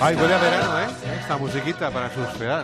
Ay, huele a verano, ¿eh? Esta musiquita para surfear.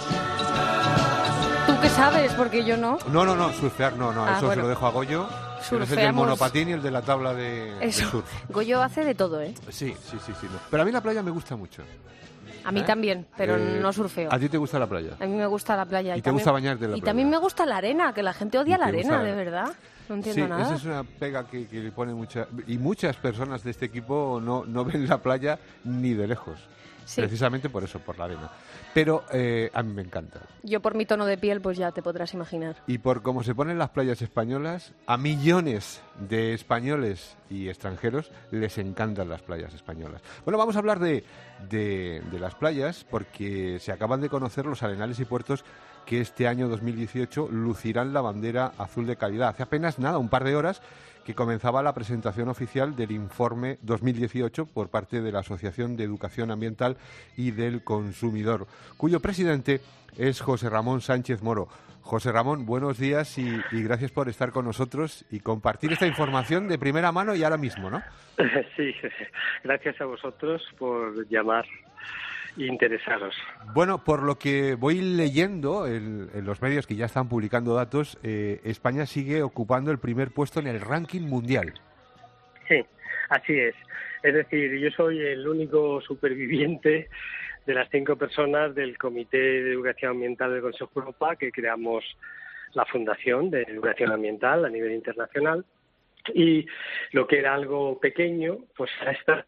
¿Tú qué sabes? Porque yo no. No, surfear no, eso bueno. se lo dejo a Goyo. Él es el del monopatín y el de la tabla de surf. Goyo hace de todo, ¿eh? Sí. No. Pero a mí la playa me gusta mucho. A mí también, pero no surfeo. ¿A ti te gusta la playa? A mí me gusta la playa. ¿Y te gusta bañarte en la playa? Y también me gusta la arena, que la gente odia la arena, de verdad. No entiendo nada. Esa es una pega que le pone muchas personas de este equipo no ven la playa ni de lejos. Sí. Precisamente por eso, por la arena. Pero a mí me encanta. Yo por mi tono de piel, pues ya te podrás imaginar. Y por cómo se ponen las playas españolas, a millones de españoles y extranjeros les encantan las playas españolas. Bueno, vamos a hablar de las playas porque se acaban de conocer los arenales y puertos que este año 2018 lucirán la bandera azul de calidad. Hace apenas un par de horas, que comenzaba la presentación oficial del informe 2018 por parte de la Asociación de Educación Ambiental y del Consumidor, cuyo presidente es José Ramón Sánchez Moro. José Ramón, buenos días y gracias por estar con nosotros y compartir esta información de primera mano y ahora mismo, ¿no? Sí, gracias a vosotros por llamar e interesaros. Bueno, por lo que voy leyendo en los medios que ya están publicando datos, España sigue ocupando el primer puesto en el ranking mundial. Sí, así es. Es decir, yo soy el único superviviente de las 5 personas del Comité de Educación Ambiental del Consejo de Europa, que creamos la Fundación de Educación Ambiental a nivel internacional. Y lo que era algo pequeño, pues ahora está.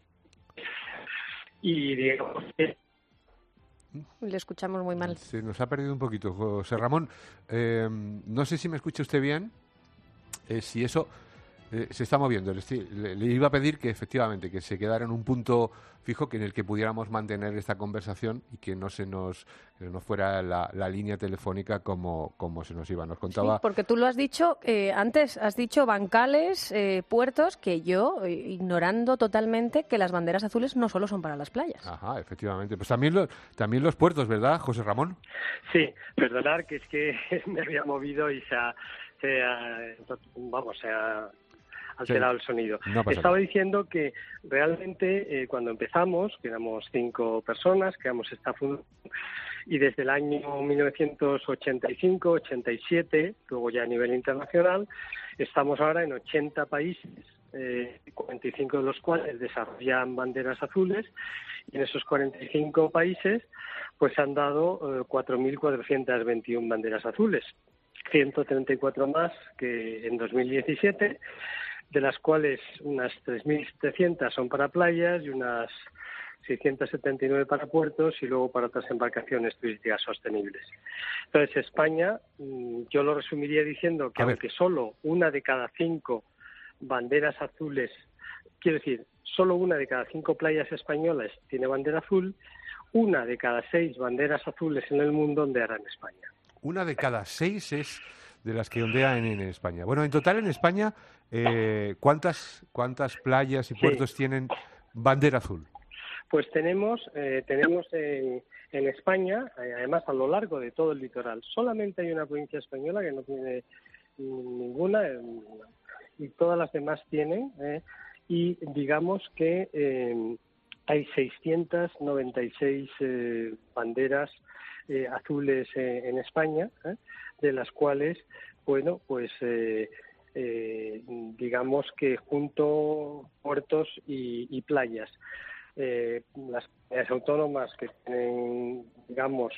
Y digamos que... Le escuchamos muy mal. Se nos ha perdido un poquito, José Ramón. No sé si me escucha usted bien. Si eso se está moviendo. Le iba a pedir que efectivamente que se quedara en un punto fijo en el que pudiéramos mantener esta conversación y que no fuera la línea telefónica como se nos iba. Nos contaba. Sí, porque tú lo has dicho antes, has dicho bancales, puertos, que yo, ignorando totalmente que las banderas azules no solo son para las playas. Ajá, efectivamente. Pues también los puertos, ¿verdad, José Ramón? Sí, perdonad que es que me había movido y se ha alterado el sonido. Estaba diciendo que realmente cuando empezamos, que éramos 5 personas, creamos esta fundación, y desde el año 1985-87, luego ya a nivel internacional, estamos ahora en 80 países, 45 de los cuales desarrollan banderas azules, y en esos 45 países pues han dado 4.421 banderas azules, 134 más que en 2017, de las cuales unas 3.700 son para playas y unas 679 para puertos y luego para otras embarcaciones turísticas sostenibles. Entonces, España, yo lo resumiría diciendo que aunque solo una de cada 5 banderas azules, quiero decir, solo una de cada 5 playas españolas tiene bandera azul, una de cada 6 banderas azules en el mundo ondeará en España. Una de cada 6 es de las que ondean en España. Bueno, en total en España, ¿cuántas playas y puertos tienen bandera azul? Pues tenemos en España, además a lo largo de todo el litoral, solamente hay una provincia española que no tiene ninguna, y todas las demás tienen, y digamos que hay 696 banderas azules en España, de las cuales, bueno, pues digamos que junto puertos y playas. Las comunidades autónomas que tienen, digamos,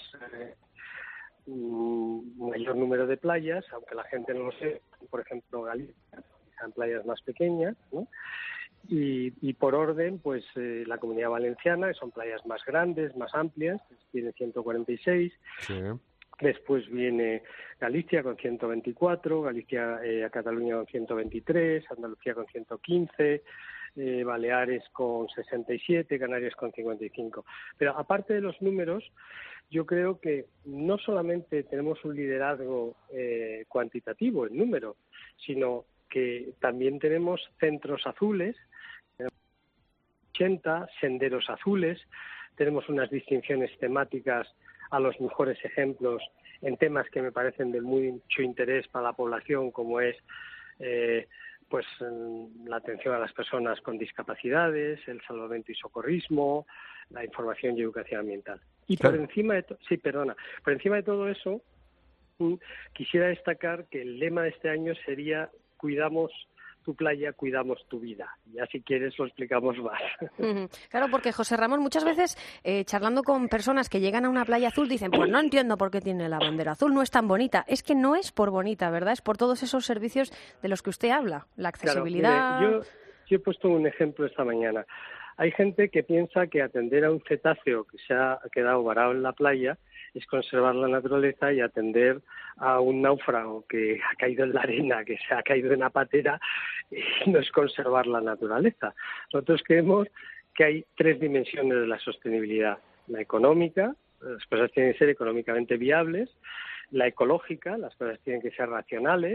mayor número de playas, aunque la gente no lo sé, por ejemplo, Galicia, son playas más pequeñas, ¿no? Y por orden, pues la Comunidad Valenciana, que son playas más grandes, más amplias, tiene 146. Sí. Después viene Galicia con 124, Cataluña con 123, Andalucía con 115, Baleares con 67, Canarias con 55. Pero aparte de los números, yo creo que no solamente tenemos un liderazgo cuantitativo en número, sino que también tenemos centros azules, 80 senderos azules, tenemos unas distinciones temáticas a los mejores ejemplos en temas que me parecen de mucho interés para la población, como es pues la atención a las personas con discapacidades, el salvamento y socorrismo, la información y educación ambiental. Y claro. por encima de todo eso, quisiera destacar que el lema de este año sería cuidamos tu playa, cuidamos tu vida. Ya si quieres lo explicamos más. Claro, porque José Ramón, muchas veces charlando con personas que llegan a una playa azul dicen, pues no entiendo por qué tiene la bandera azul, no es tan bonita. Es que no es por bonita, ¿verdad? Es por todos esos servicios de los que usted habla, la accesibilidad. Claro, mire, yo he puesto un ejemplo esta mañana. Hay gente que piensa que atender a un cetáceo que se ha quedado varado en la playa es conservar la naturaleza, y atender a un náufrago que ha caído en la arena, que se ha caído en la patera, no es conservar la naturaleza. Nosotros creemos que hay 3 dimensiones de la sostenibilidad: la económica, las cosas tienen que ser económicamente viables; la ecológica, las cosas tienen que ser racionales,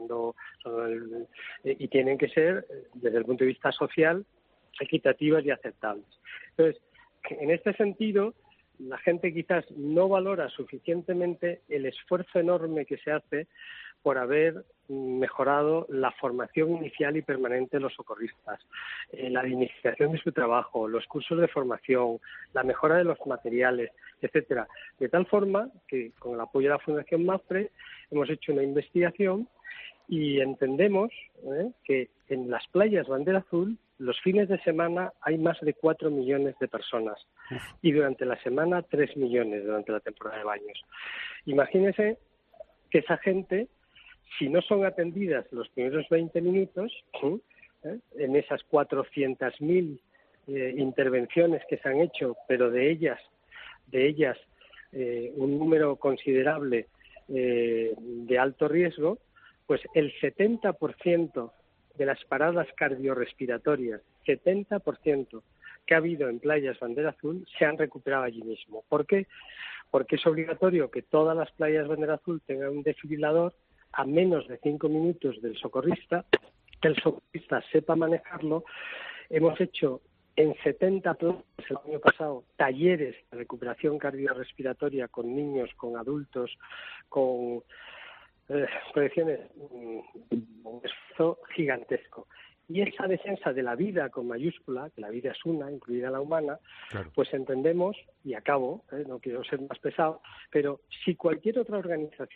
y tienen que ser, desde el punto de vista social, equitativas y aceptables. Entonces, en este sentido, la gente quizás no valora suficientemente el esfuerzo enorme que se hace por haber mejorado la formación inicial y permanente de los socorristas, la dignificación de su trabajo, los cursos de formación, la mejora de los materiales, etcétera. De tal forma que, con el apoyo de la Fundación MAPFRE, hemos hecho una investigación y entendemos que en las playas bandera azul, los fines de semana hay más de 4 millones de personas y durante la semana 3 millones durante la temporada de baños. Imagínense que esa gente, si no son atendidas los primeros 20 minutos, en esas 400.000 intervenciones que se han hecho, pero de ellas un número considerable de alto riesgo, pues el 70% de las paradas cardiorrespiratorias, 70% que ha habido en playas bandera azul, se han recuperado allí mismo. ¿Por qué? Porque es obligatorio que todas las playas bandera azul tengan un desfibrilador a menos de 5 minutos del socorrista, que el socorrista sepa manejarlo. Hemos hecho en 70 playas el año pasado talleres de recuperación cardiorrespiratoria con niños, con adultos, con proyecciones, un esfuerzo gigantesco. Y esa defensa de la vida con mayúscula, que la vida es una, incluida la humana, claro, pues entendemos, y acabo, no quiero ser más pesado, pero si cualquier otra organización...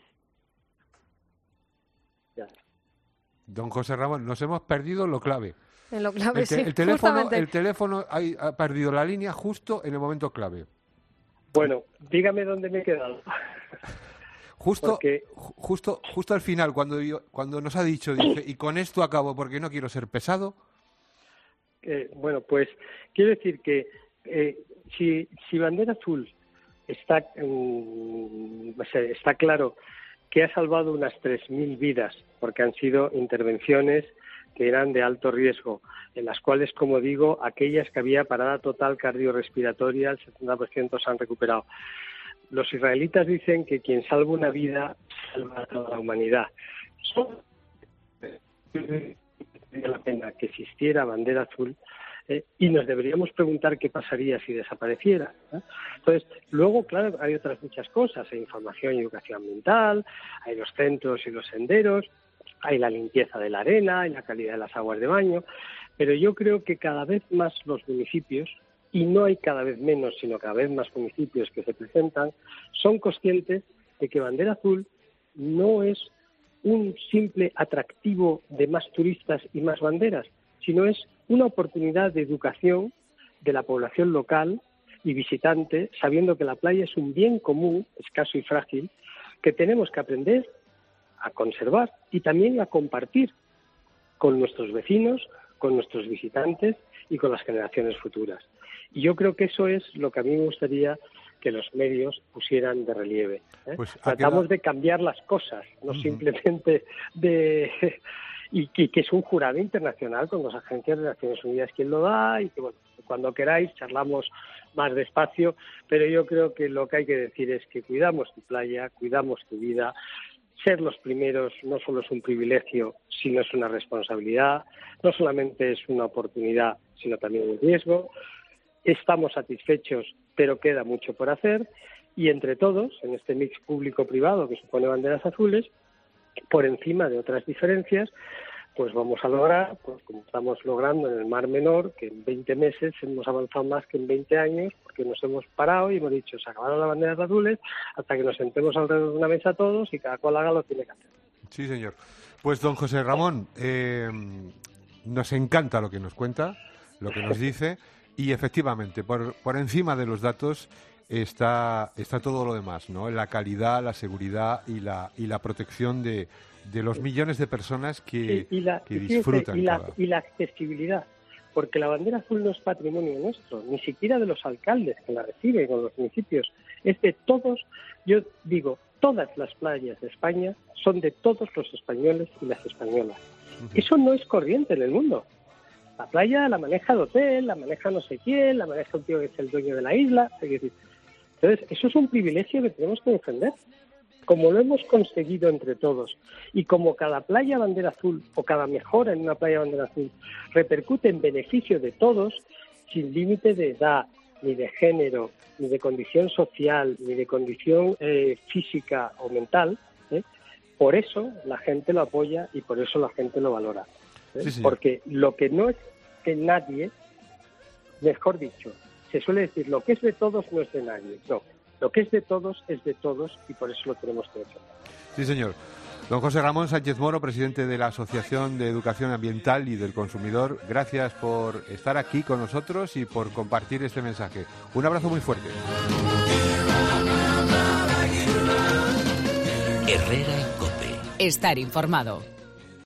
Don José Ramón, nos hemos perdido lo clave. En lo clave, sí, el teléfono ha perdido la línea justo en el momento clave. Bueno, dígame dónde me he quedado. Justo al final, cuando nos ha dicho, dice, y con esto acabo porque no quiero ser pesado. Bueno, pues quiero decir que si Bandera Azul está claro que ha salvado unas 3.000 vidas, porque han sido intervenciones que eran de alto riesgo, en las cuales, como digo, aquellas que había parada total cardiorrespiratoria, el 70% se han recuperado. Los israelitas dicen que quien salva una vida salva a toda la humanidad. Vale la pena que existiera bandera azul y nos deberíamos preguntar qué pasaría si desapareciera. Entonces, luego, claro, hay otras muchas cosas, hay información y educación ambiental, hay los centros y los senderos, hay la limpieza de la arena, hay la calidad de las aguas de baño, pero yo creo que cada vez más los municipios, y no hay cada vez menos, sino cada vez más municipios que se presentan, son conscientes de que Bandera Azul no es un simple atractivo de más turistas y más banderas, sino es una oportunidad de educación de la población local y visitante, sabiendo que la playa es un bien común, escaso y frágil, que tenemos que aprender a conservar y también a compartir con nuestros vecinos, con nuestros visitantes y con las generaciones futuras. Y yo creo que eso es lo que a mí me gustaría que los medios pusieran de relieve. Pues tratamos de cambiar las cosas, no simplemente de... y que es un jurado internacional con las agencias de Naciones Unidas quien lo da, y que bueno, cuando queráis charlamos más despacio, pero yo creo que lo que hay que decir es que cuidamos tu playa, cuidamos tu vida. Ser los primeros no solo es un privilegio, sino es una responsabilidad, no solamente es una oportunidad, sino también un riesgo. Estamos satisfechos, pero queda mucho por hacer, y entre todos, en este mix público-privado que supone Banderas Azules, por encima de otras diferencias, pues vamos a lograr, pues como estamos logrando en el Mar Menor, que en 20 meses hemos avanzado más que en 20 años, porque nos hemos parado y hemos dicho, se acabaron las banderas azules, hasta que nos sentemos alrededor de una mesa todos y cada cual haga lo que tiene que hacer. Sí, señor. Pues, don José Ramón, nos encanta lo que nos cuenta, lo que nos dice, y efectivamente, por encima de los datos está todo lo demás, ¿no? La calidad, la seguridad y la protección de los millones de personas que disfrutan. Y la accesibilidad, porque la bandera azul no es patrimonio nuestro, ni siquiera de los alcaldes que la reciben o los municipios, es de todos. Yo digo, todas las playas de España son de todos los españoles y las españolas. Eso no es corriente en el mundo. La playa la maneja el hotel, la maneja no sé quién, la maneja un tío que es el dueño de la isla. Entonces, eso es un privilegio que tenemos que defender. Como lo hemos conseguido entre todos y como cada playa bandera azul o cada mejora en una playa bandera azul repercute en beneficio de todos, sin límite de edad, ni de género, ni de condición social, ni de condición física o mental, por eso la gente lo apoya y por eso la gente lo valora. Sí. Porque lo que no es de nadie, mejor dicho, se suele decir, lo que es de todos no es de nadie. No. Lo que es de todos y por eso lo tenemos que defender. Sí, señor. Don José Ramón Sánchez Moro, presidente de la Asociación de Educación Ambiental y del Consumidor, gracias por estar aquí con nosotros y por compartir este mensaje. Un abrazo muy fuerte. Herrera en COPE. Estar informado.